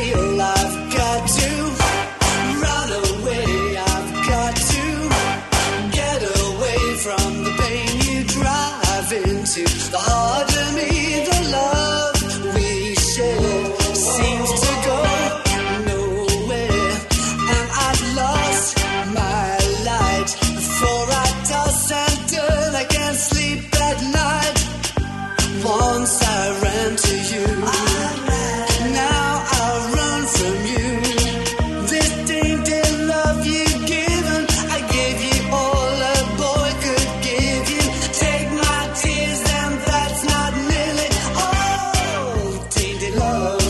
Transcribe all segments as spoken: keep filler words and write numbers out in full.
feel I've got to run away. I've got to get away from the pain you drive into the heart of me. The love we share seems to go nowhere, and I've lost my light. Before I toss and turn, I can't sleep at night. Once I ran to you, now I'll run from you. This tainted love you've given, I gave you all a boy could give you. Take my tears and that's not nearly all. Tainted love,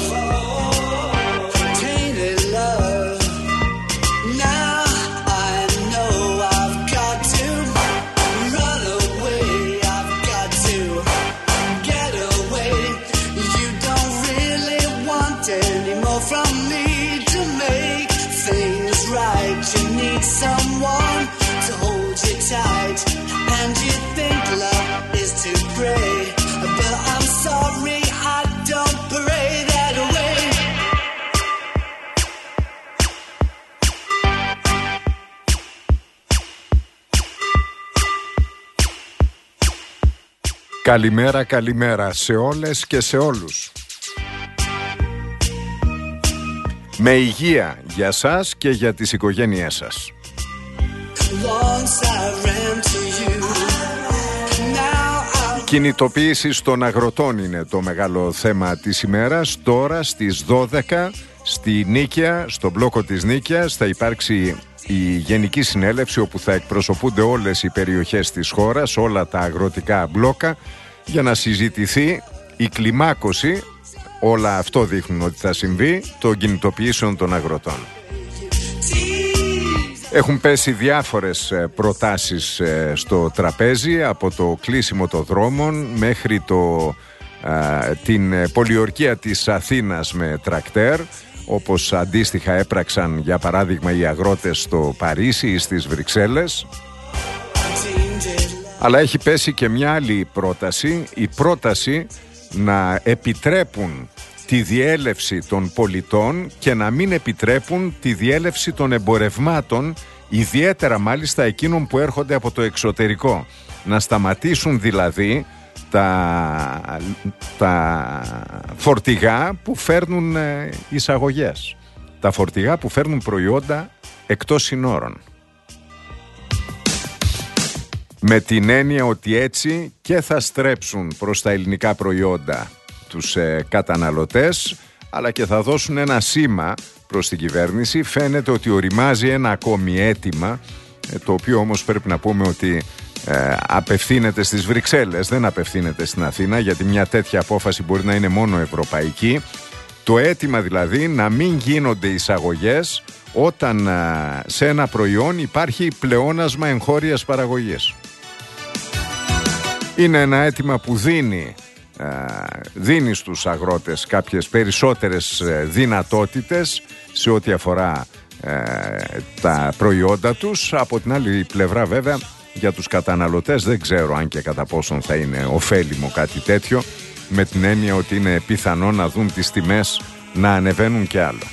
tainted love. Now I know I've got to run away. I've got to get away. You don't really want any more from me to make things right. You need someone to hold you tight, and you think love is to pray, but I'm sorry I don't pray that way. Καλημέρα, καλημέρα σε όλες και σε όλους. Με υγεία για σας και για τις οικογένειές σας. Once I ran to you, now I'm Η κινητοποίηση των αγροτών είναι το μεγάλο θέμα της ημέρας. Τώρα στις δώδεκα στη Νίκαια, στο μπλόκο της Νίκαιας, θα υπάρξει η Γενική Συνέλευση όπου θα εκπροσωπούνται όλες οι περιοχές της χώρας, όλα τα αγροτικά μπλόκα, για να συζητηθεί η κλιμάκωση, όλα αυτό δείχνουν ότι θα συμβεί, των κινητοποιήσεων των αγροτών. Έχουν πέσει διάφορες προτάσεις στο τραπέζι, από το κλείσιμο των δρόμων μέχρι το, α, την πολιορκία της Αθήνας με τρακτέρ, όπως αντίστοιχα έπραξαν για παράδειγμα οι αγρότες στο Παρίσι ή στις Βρυξέλλες. Αλλά έχει πέσει και μια άλλη πρόταση, η πρόταση να επιτρέπουν τη διέλευση των πολιτών και να μην επιτρέπουν τη διέλευση των εμπορευμάτων, ιδιαίτερα μάλιστα εκείνων που έρχονται από το εξωτερικό. Να σταματήσουν δηλαδή τα, τα φορτηγά που φέρνουν εισαγωγές, τα φορτηγά που φέρνουν προϊόντα εκτός συνόρων. Με την έννοια ότι έτσι και θα στρέψουν προς τα ελληνικά προϊόντα τους ε, καταναλωτές, αλλά και θα δώσουν ένα σήμα προς την κυβέρνηση. Φαίνεται ότι οριμάζει ένα ακόμη αίτημα, ε, το οποίο όμως πρέπει να πούμε ότι ε, απευθύνεται στις Βρυξέλλες, δεν απευθύνεται στην Αθήνα, γιατί μια τέτοια απόφαση μπορεί να είναι μόνο ευρωπαϊκή. Το αίτημα δηλαδή να μην γίνονται εισαγωγές όταν ε, σε ένα προϊόν υπάρχει πλεόνασμα εγχώριας παραγωγής. Είναι ένα αίτημα που δίνει, ε, δίνει στους αγρότες κάποιες περισσότερες δυνατότητες σε ό,τι αφορά ε, τα προϊόντα τους. Από την άλλη πλευρά βέβαια για τους καταναλωτές δεν ξέρω αν και κατά πόσον θα είναι ωφέλιμο κάτι τέτοιο, με την έννοια ότι είναι πιθανό να δουν τις τιμές να ανεβαίνουν κι άλλο.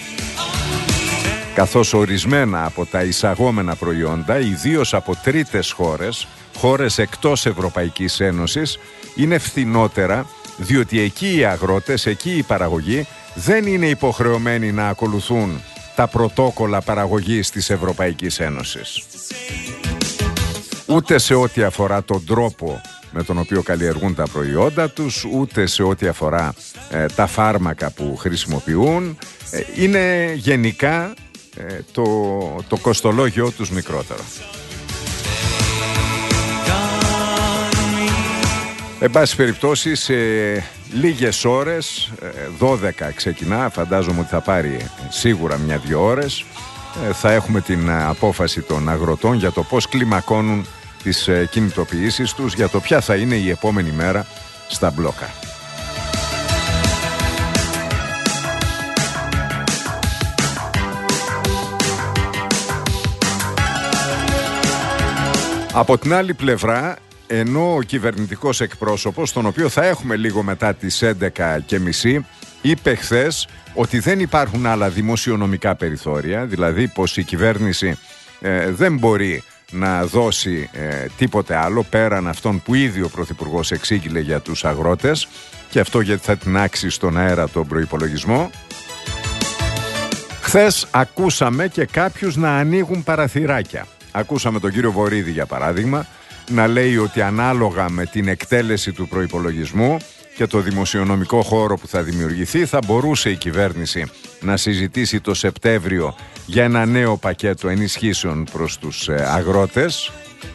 Καθώς ορισμένα από τα εισαγόμενα προϊόντα, ιδίως από τρίτες χώρες, χώρες εκτός Ευρωπαϊκής Ένωσης, είναι φθηνότερα, διότι εκεί οι αγρότες, εκεί οι παραγωγοί δεν είναι υποχρεωμένοι να ακολουθούν τα πρωτόκολλα παραγωγής της Ευρωπαϊκής Ένωσης. Ούτε σε ό,τι αφορά τον τρόπο με τον οποίο καλλιεργούν τα προϊόντα τους, ούτε σε ό,τι αφορά ε, τα φάρμακα που χρησιμοποιούν. Ε, είναι γενικά ε, το, το κοστολόγιο τους μικρότερο. Εν πάση περιπτώσει, σε λίγες ώρες, δώδεκα ξεκινά, φαντάζομαι ότι θα πάρει σίγουρα μια-δυο ώρες, θα έχουμε την απόφαση των αγροτών για το πώς κλιμακώνουν τις κινητοποιήσεις τους, για το ποια θα είναι η επόμενη μέρα στα μπλόκα. Από την άλλη πλευρά, ενώ ο κυβερνητικός εκπρόσωπος, τον οποίο θα έχουμε λίγο μετά τις έντεκα και μισή, είπε χθες ότι δεν υπάρχουν άλλα δημοσιονομικά περιθώρια, δηλαδή πως η κυβέρνηση ε, δεν μπορεί να δώσει ε, τίποτε άλλο πέραν αυτών που ήδη ο Πρωθυπουργός εξήγηλε για τους αγρότες, και αυτό γιατί θα την άξει στον αέρα τον προϋπολογισμό. Χθες ακούσαμε και κάποιους να ανοίγουν παραθυράκια. Ακούσαμε τον κύριο Βορίδη, για παράδειγμα, να λέει ότι ανάλογα με την εκτέλεση του προϋπολογισμού και το δημοσιονομικό χώρο που θα δημιουργηθεί, θα μπορούσε η κυβέρνηση να συζητήσει το Σεπτέμβριο για ένα νέο πακέτο ενισχύσεων προς τους αγρότες.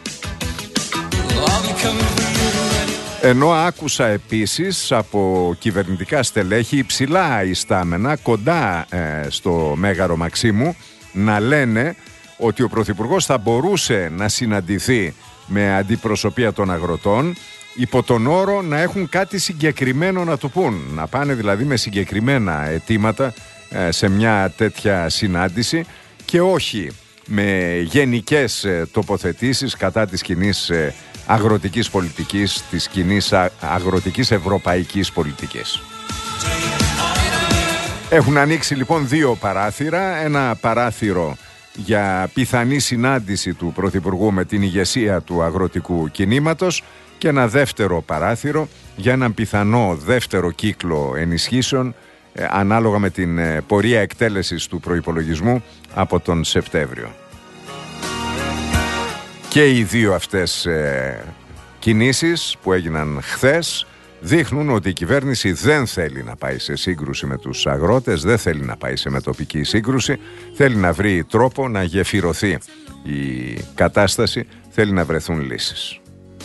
Ενώ άκουσα επίσης από κυβερνητικά στελέχη υψηλά ιστάμενα κοντά ε, στο Μέγαρο Μαξίμου να λένε ότι ο Πρωθυπουργός θα μπορούσε να συναντηθεί με αντιπροσωπεία των αγροτών, υπό τον όρο να έχουν κάτι συγκεκριμένο να του πούν, να πάνε δηλαδή με συγκεκριμένα αιτήματα ε, σε μια τέτοια συνάντηση και όχι με γενικές ε, τοποθετήσεις κατά της κοινής ε, αγροτικής πολιτικής, της κοινής α, αγροτικής ευρωπαϊκής πολιτικής. Έχουν ανοίξει λοιπόν δύο παράθυρα, ένα παράθυρο για πιθανή συνάντηση του Πρωθυπουργού με την ηγεσία του αγροτικού κινήματος και ένα δεύτερο παράθυρο για έναν πιθανό δεύτερο κύκλο ενισχύσεων ε, ανάλογα με την ε, πορεία εκτέλεσης του προϋπολογισμού από τον Σεπτέμβριο. Και οι δύο αυτές ε, κινήσεις που έγιναν χθες δείχνουν ότι η κυβέρνηση δεν θέλει να πάει σε σύγκρουση με τους αγρότες, δεν θέλει να πάει σε μετοπική σύγκρουση, θέλει να βρει τρόπο να γεφυρωθεί η κατάσταση, θέλει να βρεθούν λύσεις.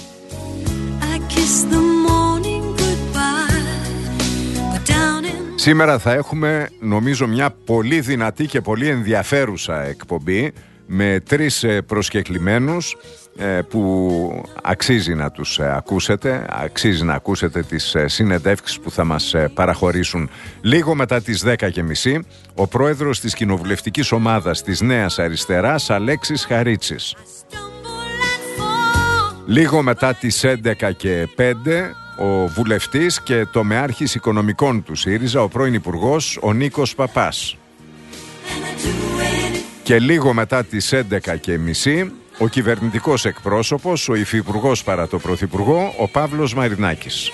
Σήμερα θα έχουμε νομίζω μια πολύ δυνατή και πολύ ενδιαφέρουσα εκπομπή με τρεις προσκεκλημένους που αξίζει να τους ακούσετε, αξίζει να ακούσετε τις συνεντεύξεις που θα μας παραχωρήσουν. Λίγο μετά τις δέκα και μισή, ο πρόεδρος της κοινοβουλευτικής ομάδας της Νέας Αριστεράς, Αλέξης Χαρίτσης. Λίγο μετά τις έντεκα και πέντε, ο βουλευτής και τομεάρχης οικονομικών του ΣΥΡΙΖΑ, ο πρώην υπουργός, ο Νίκος Παπάς. Και λίγο μετά τις έντεκα και μισή, ο κυβερνητικός εκπρόσωπος, ο υφυπουργός παρά το πρωθυπουργό, ο Παύλος Μαρινάκης.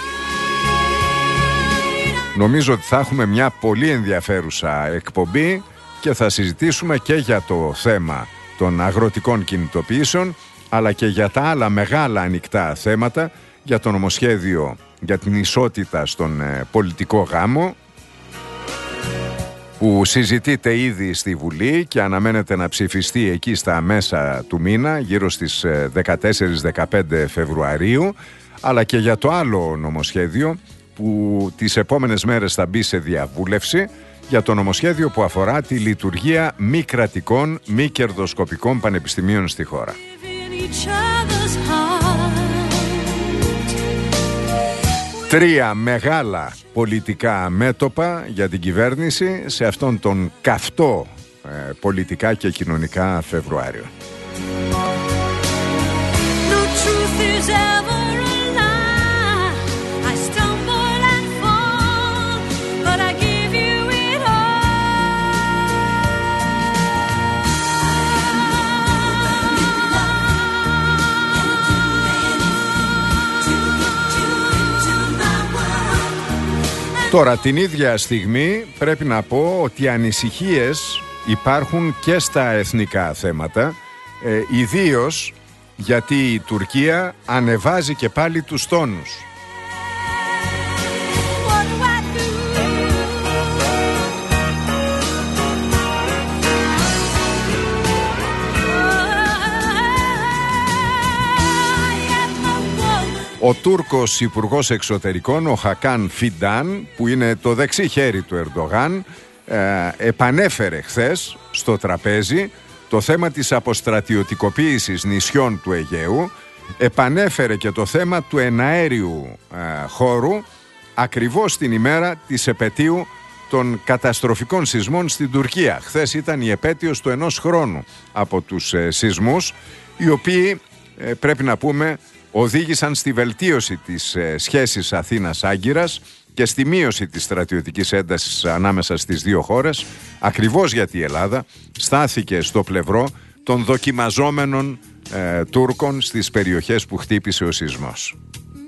Νομίζω ότι θα έχουμε μια πολύ ενδιαφέρουσα εκπομπή και θα συζητήσουμε και για το θέμα των αγροτικών κινητοποιήσεων, αλλά και για τα άλλα μεγάλα ανοιχτά θέματα, για το νομοσχέδιο για την ισότητα στον ε, πολιτικό γάμο, που συζητείται ήδη στη Βουλή και αναμένεται να ψηφιστεί εκεί στα μέσα του μήνα, γύρω στις δεκατέσσερις με δεκαπέντε Φεβρουαρίου, αλλά και για το άλλο νομοσχέδιο που τις επόμενες μέρες θα μπει σε διαβούλευση, για το νομοσχέδιο που αφορά τη λειτουργία μη κρατικών, μη κερδοσκοπικών πανεπιστημίων στη χώρα. Τρία μεγάλα πολιτικά μέτωπα για την κυβέρνηση σε αυτόν τον καυτό ε, πολιτικά και κοινωνικά Φεβρουάριο. Τώρα την ίδια στιγμή πρέπει να πω ότι οι ανησυχίες υπάρχουν και στα εθνικά θέματα, ε, ιδίως γιατί η Τουρκία ανεβάζει και πάλι τους τόνους. Ο Τούρκος Υπουργός Εξωτερικών, ο Χακάν Φιντάν, που είναι το δεξί χέρι του Ερντογάν, ε, επανέφερε χθες στο τραπέζι το θέμα της αποστρατιωτικοποίησης νησιών του Αιγαίου, επανέφερε και το θέμα του εναέριου ε, χώρου, ακριβώς την ημέρα της επετείου των καταστροφικών σεισμών στην Τουρκία. Χθες ήταν η επέτειος του ενός χρόνου από τους ε, σεισμούς, οι οποίοι ε, πρέπει να πούμε οδήγησαν στη βελτίωση της ε, σχέσης Αθήνας-Άγκυρας και στη μείωση της στρατιωτικής έντασης ανάμεσα στις δύο χώρες, ακριβώς γιατί η Ελλάδα στάθηκε στο πλευρό των δοκιμαζόμενων ε, Τούρκων στις περιοχές που χτύπησε ο σεισμός.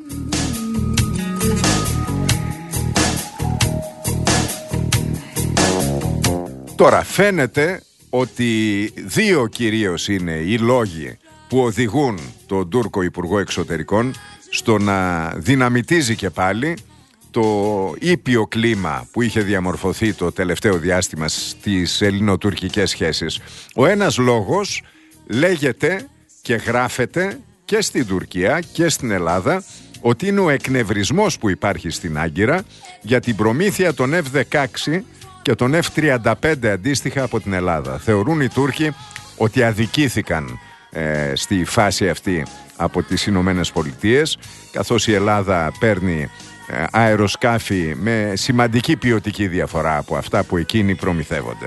Τώρα φαίνεται ότι δύο κυρίως είναι οι λόγοι που οδηγούν τον Τούρκο Υπουργό Εξωτερικών στο να δυναμητίζει και πάλι το ήπιο κλίμα που είχε διαμορφωθεί το τελευταίο διάστημα στις ελληνοτουρκικές σχέσεις. Ο ένας λόγος λέγεται και γράφεται και στην Τουρκία και στην Ελλάδα ότι είναι ο εκνευρισμός που υπάρχει στην Άγκυρα για την προμήθεια των εφ δεκαέξι και των εφ τριάντα πέντε αντίστοιχα από την Ελλάδα. Θεωρούν οι Τούρκοι ότι αδικήθηκαν ε, στη φάση αυτή από τις Ηνωμένες Πολιτείες, καθώς η Ελλάδα παίρνει ε, αεροσκάφη με σημαντική ποιοτική διαφορά από αυτά που εκείνοι προμηθεύονται.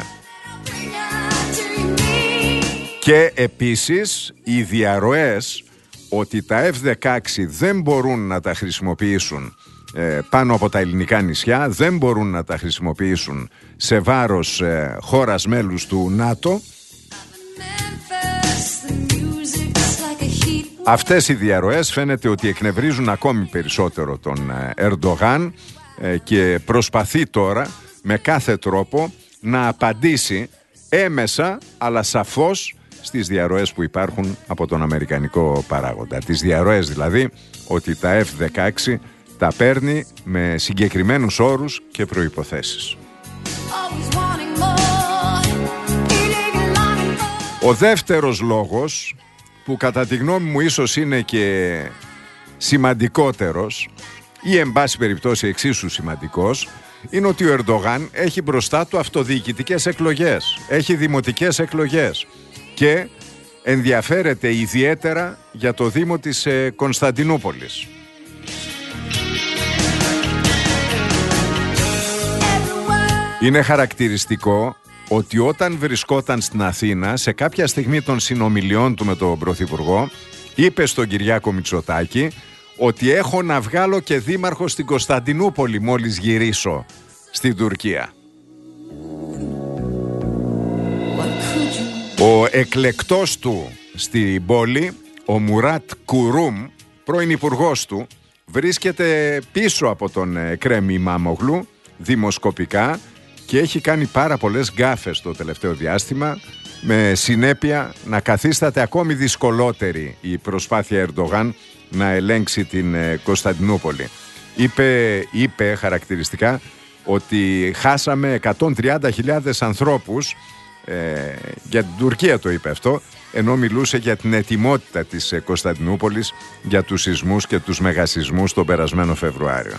Και επίσης οι διαρροές ότι τα εφ δεκαέξι δεν μπορούν να τα χρησιμοποιήσουν ε, πάνω από τα ελληνικά νησιά, δεν μπορούν να τα χρησιμοποιήσουν σε βάρος ε, χώρας μέλους του ΝΑΤΟ. Αυτές οι διαρροές φαίνεται ότι εκνευρίζουν ακόμη περισσότερο τον Ερντογάν ε, και προσπαθεί τώρα με κάθε τρόπο να απαντήσει έμεσα αλλά σαφώς στις διαρροές που υπάρχουν από τον αμερικανικό παράγοντα. Τις διαρροές δηλαδή ότι τα εφ δεκαέξι τα παίρνει με συγκεκριμένους όρους και προϋποθέσεις. Ο δεύτερος λόγος, που κατά τη γνώμη μου ίσως είναι και σημαντικότερος ή εν πάση περιπτώσει εξίσου σημαντικός, είναι ότι ο Ερντογάν έχει μπροστά του αυτοδιοικητικές εκλογές, έχει δημοτικές εκλογές και ενδιαφέρεται ιδιαίτερα για το Δήμο της ε, Κωνσταντινούπολης. Είναι χαρακτηριστικό ότι όταν βρισκόταν στην Αθήνα, σε κάποια στιγμή των συνομιλιών του με τον Πρωθυπουργό, είπε στον Κυριάκο Μητσοτάκη ότι έχω να βγάλω και δήμαρχο στην Κωνσταντινούπολη μόλις γυρίσω στην Τουρκία. Ο εκλεκτός του στην πόλη, ο Μουράτ Κουρουμ, πρώην υπουργός του, βρίσκεται πίσω από τον Εκρέμ Ιμάμογλου δημοσκοπικά και έχει κάνει πάρα πολλές γκάφες το τελευταίο διάστημα, με συνέπεια να καθίσταται ακόμη δυσκολότερη η προσπάθεια Ερντογάν να ελέγξει την Κωνσταντινούπολη. Είπε, είπε χαρακτηριστικά ότι χάσαμε εκατόν τριάντα χιλιάδες ανθρώπους, ε, για την Τουρκία το είπε αυτό, ενώ μιλούσε για την ετοιμότητα της Κωνσταντινούπολης για τους σεισμούς και τους μεγασεισμούς τον περασμένο Φεβρουάριο.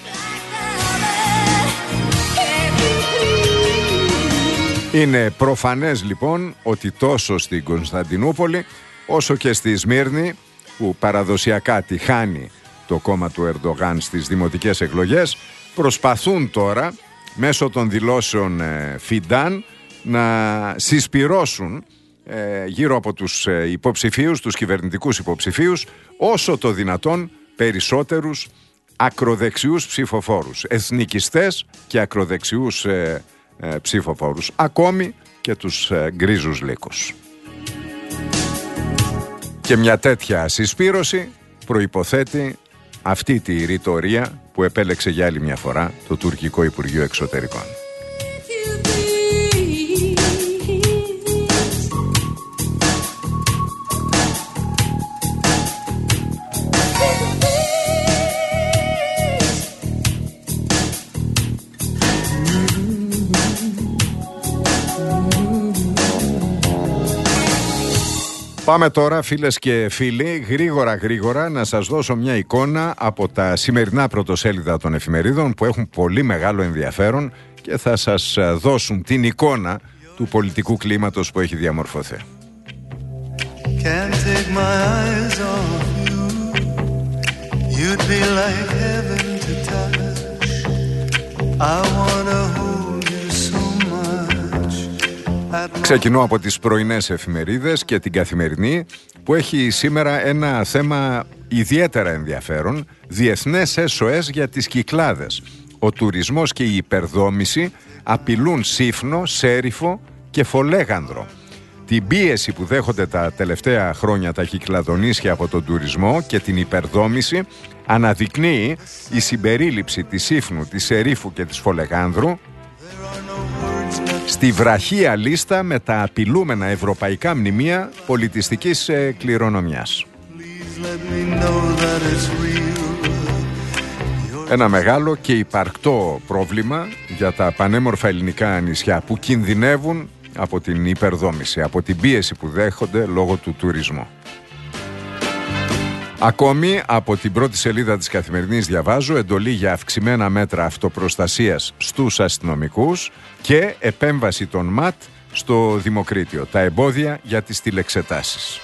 Είναι προφανές λοιπόν ότι τόσο στην Κωνσταντινούπολη όσο και στη Σμύρνη, που παραδοσιακά τη χάνει το κόμμα του Ερντογάν στις δημοτικές εκλογές, προσπαθούν τώρα μέσω των δηλώσεων ε, Φιντάν να συσπυρώσουν ε, γύρω από τους ε, υποψηφίους, τους κυβερνητικούς υποψηφίους, όσο το δυνατόν περισσότερους ακροδεξιούς ψηφοφόρους, εθνικιστές και ακροδεξιούς ε, ε, ψηφοφόρους, ακόμη και τους ε, γκρίζους λύκους. Και μια τέτοια συσπήρωση προϋποθέτει αυτή τη ρητορία που επέλεξε για άλλη μια φορά το τουρκικό Υπουργείο Εξωτερικών. Πάμε τώρα, φίλες και φίλοι, γρήγορα γρήγορα να σας δώσω μια εικόνα από τα σημερινά πρωτοσέλιδα των εφημερίδων που έχουν πολύ μεγάλο ενδιαφέρον και θα σας δώσουν την εικόνα του πολιτικού κλίματος που έχει διαμορφωθεί. Ξεκινώ από τις πρωινές εφημερίδες και την Καθημερινή, που έχει σήμερα ένα θέμα ιδιαίτερα ενδιαφέρον, διεθνές ες ο ες για τις Κυκλάδες. Ο τουρισμός και η υπερδόμηση απειλούν Σύφνο, Σέριφο και Φολέγανδρο. Την πίεση που δέχονται τα τελευταία χρόνια τα κυκλαδονήσια από τον τουρισμό και την υπερδόμηση αναδεικνύει η συμπερίληψη της Σύφνου, της Σερίφου και της Φολεγάνδρου στη βραχία λίστα με τα απειλούμενα ευρωπαϊκά μνημεία πολιτιστικής ε, κληρονομιάς. Ένα μεγάλο και υπαρκτό πρόβλημα για τα πανέμορφα ελληνικά νησιά που κινδυνεύουν από την υπερδόμηση, από την πίεση που δέχονται λόγω του τουρισμού. Ακόμη από την πρώτη σελίδα της Καθημερινής διαβάζω εντολή για αυξημένα μέτρα αυτοπροστασίας στους αστυνομικούς και επέμβαση των ΜΑΤ στο Δημοκρίτιο. Τα εμπόδια για τις τηλεξετάσεις.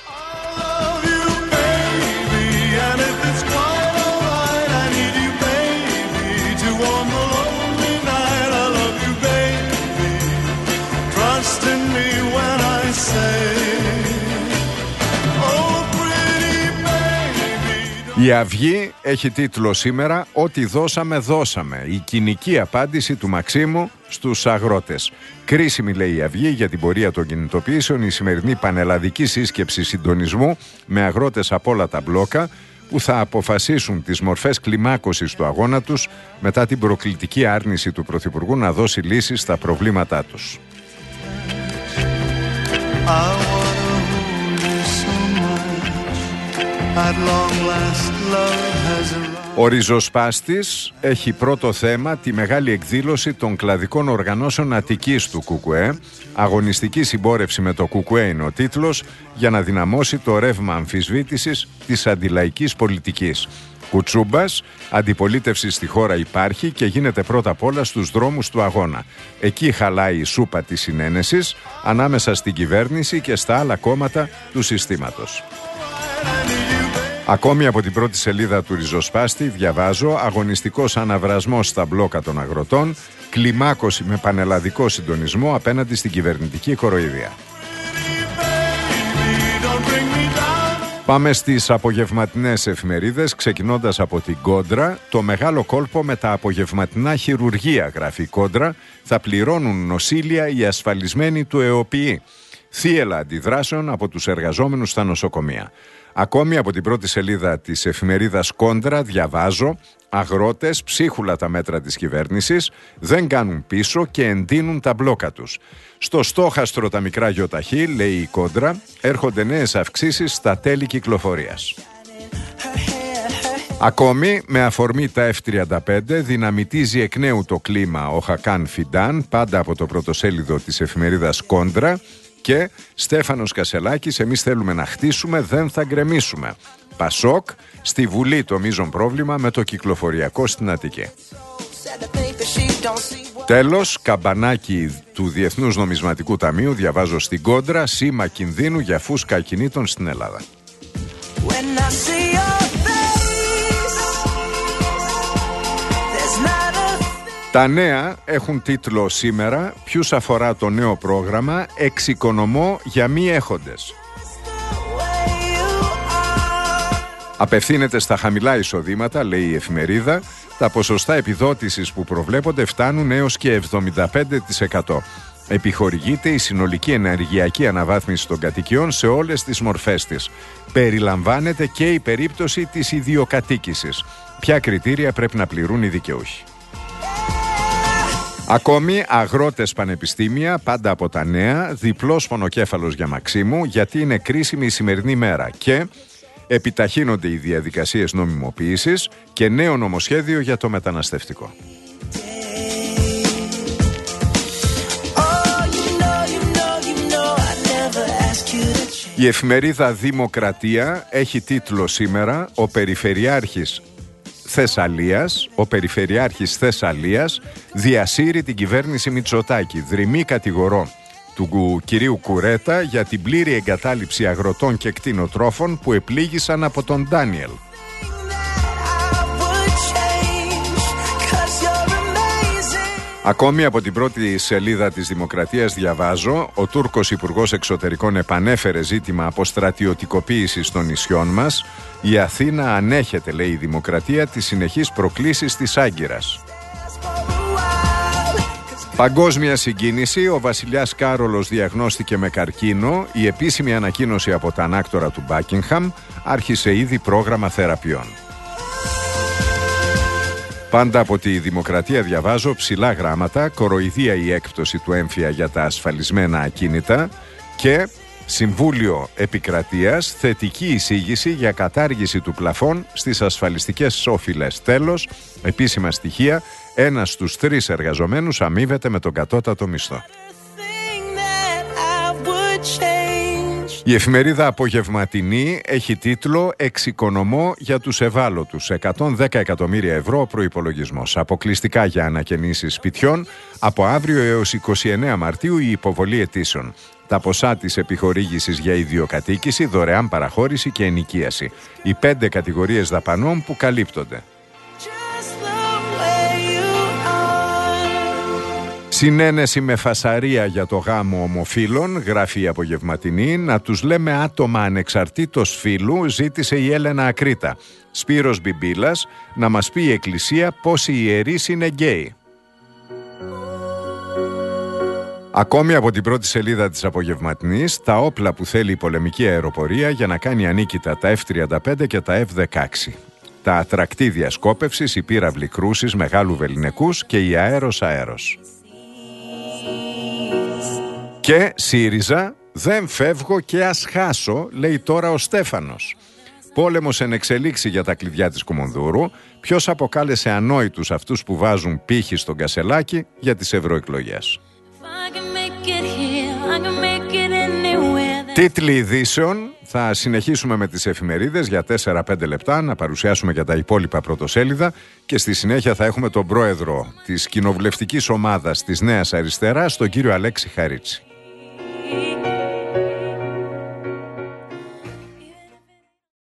Η Αυγή έχει τίτλο σήμερα «Ό,τι δώσαμε, δώσαμε». Η κοινική απάντηση του Μαξίμου στους αγρότες. Κρίσιμη, λέει η Αυγή, για την πορεία των κινητοποιήσεων η σημερινή πανελλαδική σύσκεψη συντονισμού με αγρότες από όλα τα μπλόκα που θα αποφασίσουν τις μορφές κλιμάκωσης του αγώνα τους μετά την προκλητική άρνηση του Πρωθυπουργού να δώσει λύσεις στα προβλήματά τους. Ο ριζοσπάστης έχει πρώτο θέμα τη μεγάλη εκδήλωση των κλαδικών οργανώσεων Αττικής του ΚΚΕ. Αγωνιστική συμπόρευση με το ΚΚΕ είναι ο τίτλος, για να δυναμώσει το ρεύμα αμφισβήτησης της αντιλαϊκής πολιτικής. Κουτσούμπας, αντιπολίτευση στη χώρα υπάρχει και γίνεται πρώτα απ' όλα στους δρόμους του αγώνα. Εκεί χαλάει η σούπα της συνένεσης ανάμεσα στην κυβέρνηση και στα άλλα κόμματα του συστήματος. Ακόμη από την πρώτη σελίδα του ριζοσπάστη διαβάζω αγωνιστικός αναβρασμός στα μπλόκα των αγροτών, κλιμάκωση με πανελλαδικό συντονισμό απέναντι στην κυβερνητική κοροϊδία. Πάμε στις απογευματινές εφημερίδες, ξεκινώντας από την Κόντρα. Το μεγάλο κόλπο με τα απογευματινά χειρουργεία, γράφει η Κόντρα, θα πληρώνουν νοσήλια οι ασφαλισμένοι του ΕΟΠΗ. Θύελλα αντιδράσεων από τους εργαζόμενους στα νοσοκομεία. Ακόμη από την πρώτη σελίδα της εφημερίδας Κόντρα διαβάζω αγρότες ψίχουλα τα μέτρα της κυβέρνησης, δεν κάνουν πίσω και εντείνουν τα μπλόκα τους. Στο στόχαστρο τα μικρά γιοταχή, λέει η Κόντρα, έρχονται νέες αυξήσεις στα τέλη κυκλοφορίας. Ακόμη, με αφορμή τα εφ τριάντα πέντε, δυναμητίζει εκ νέου το κλίμα ο Χακάν Φιντάν, πάντα από το πρωτοσέλιδο της εφημερίδας Κόντρα. Και Στέφανος Κασελάκης, εμείς θέλουμε να χτίσουμε, δεν θα γκρεμίσουμε. Πασόκ, στη Βουλή το μείζον πρόβλημα με το κυκλοφοριακό στην Αττική. Τέλος, καμπανάκι του Διεθνούς Νομισματικού Ταμείου, διαβάζω στην Κόντρα, σήμα κινδύνου για φούσκα ακινήτων στην Ελλάδα. Τα νέα έχουν τίτλο σήμερα, ποιους αφορά το νέο πρόγραμμα «Εξοικονομώ για μη έχοντες». Απευθύνεται στα χαμηλά εισοδήματα, λέει η εφημερίδα, τα ποσοστά επιδότησης που προβλέπονται φτάνουν έως και εβδομήντα πέντε τοις εκατό. Επιχορηγείται η συνολική ενεργειακή αναβάθμιση των κατοικιών σε όλες τις μορφές της. Περιλαμβάνεται και η περίπτωση της ιδιοκατοίκησης. Ποια κριτήρια πρέπει να πληρούν οι δικαιούχοι. Ακόμη, αγρότες πανεπιστήμια, πάντα από τα νέα, διπλός πονοκέφαλος για Μαξίμου, γιατί είναι κρίσιμη η σημερινή μέρα και επιταχύνονται οι διαδικασίες νομιμοποίησης και νέο νομοσχέδιο για το μεταναστευτικό. Η εφημερίδα Δημοκρατία έχει τίτλο σήμερα «Ο Περιφερειάρχης Θεσσαλίας, ο Περιφερειάρχης Θεσσαλίας διασύρει την κυβέρνηση Μητσοτάκη. Δρυμή κατηγορώ του κυρίου Κουρέτα για την πλήρη εγκατάλειψη αγροτών και κτηνοτρόφων που επλήγησαν από τον Ντάνιελ». Ακόμη από την πρώτη σελίδα της Δημοκρατίας διαβάζω «Ο Τούρκος Υπουργός Εξωτερικών επανέφερε ζήτημα αποστρατιωτικοποίησης των νησιών μας. Η Αθήνα ανέχεται», λέει η Δημοκρατία, τις συνεχείς προκλήσεις της Άγκυρας». Παγκόσμια συγκίνηση, ο βασιλιάς Κάρολος διαγνώστηκε με καρκίνο, η επίσημη ανακοίνωση από τα ανάκτορα του Μπάκιγχαμ, άρχισε ήδη πρόγραμμα θεραπείων. Πάντα από τη Δημοκρατία διαβάζω ψηλά γράμματα, κοροϊδία η έκπτωση του έμφυα για τα ασφαλισμένα ακίνητα και Συμβούλιο Επικρατείας, θετική εισήγηση για κατάργηση του πλαφών στις ασφαλιστικές όφυλες. Τέλος, επίσημα στοιχεία, ένας στους τρεις εργαζομένους αμείβεται με τον κατώτατο μισθό. Η εφημερίδα Απογευματινή έχει τίτλο «Εξοικονομώ για τους ευάλωτους, εκατόν δέκα εκατομμύρια ευρώ ο προϋπολογισμός. Αποκλειστικά για ανακαινήσεις σπιτιών, από αύριο έως εικοστή ενάτη Μαρτίου η υποβολή αιτήσεων. Τα ποσά της επιχορήγησης για ιδιοκατοίκηση, δωρεάν παραχώρηση και ενοικίαση. Οι πέντε κατηγορίες δαπανών που καλύπτονται. Συνένεση με φασαρία για το γάμο ομοφύλων, γράφει η Απογευματινή, να τους λέμε άτομα ανεξαρτήτως φύλου, ζήτησε η Έλενα Ακρίτα. Σπύρος Μπιμπίλας, να μας πει η Εκκλησία πόσοι ιερείς είναι γκέι. Ακόμη από την πρώτη σελίδα της Απογευματινής, τα όπλα που θέλει η πολεμική αεροπορία για να κάνει ανίκητα τα εφ τριάντα πέντε και τα εφ δεκαέξι. Τα ατρακτήδια σκόπευσης, οι πύραυλοι κρούσης μεγάλου βεληνικούς και η αέρος αέρος. Και ΣΥΡΙΖΑ, δεν φεύγω και ας χάσω, λέει τώρα ο Στέφανος. Πόλεμος εν εξελίξει για τα κλειδιά της Κουμουνδούρου. Ποιος αποκάλεσε ανόητους αυτούς που βάζουν πύχη στον κασελάκι για τις ευρωεκλογές. Τίτλοι ειδήσεων. Θα συνεχίσουμε με τις εφημερίδες για τέσσερα πέντε λεπτά, να παρουσιάσουμε για τα υπόλοιπα πρωτοσέλιδα και στη συνέχεια θα έχουμε τον πρόεδρο της κοινοβουλευτικής ομάδας της Νέας Αριστεράς, τον κύριο Αλέξη Χαρίτση.